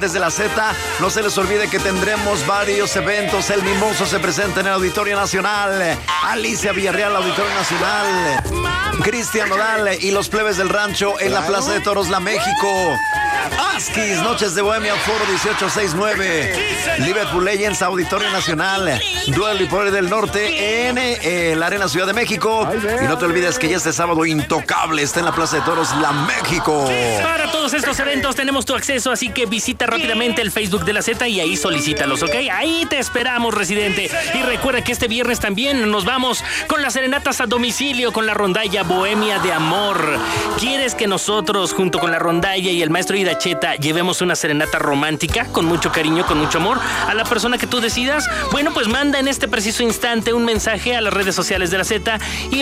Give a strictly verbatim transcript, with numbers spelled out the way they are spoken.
Desde la Z, no se les olvide que tendremos varios eventos. El Mimoso se presenta en el Auditorio Nacional. Alicia Villarreal, Auditorio Nacional. Cristian Nodal y los plebes del rancho en la Plaza de Toros La México. Askis, Noches de Bohemia, Foro dieciocho sesenta y nueve. Liverpool Legends, Auditorio Nacional. Duelo y Poder del Norte en eh, la Arena Ciudad de México. Y no te olvides que ya este sábado Intocable está en la Plaza de Toros La México. Para todos estos eventos tenemos tu acceso, así que visita rápidamente el Facebook de la Z y ahí solicítalos, ¿ok? Ahí te esperamos, residente. Y recuerda que este viernes también nos vamos con las serenatas a domicilio con la rondalla Bohemia de Amor. ¿Quieres que nosotros, junto con la rondalla y el maestro Iracheta, llevemos una serenata romántica con mucho cariño, con mucho amor a la persona que tú decidas? Bueno, pues manda en este preciso instante un mensaje a las redes sociales de la Z y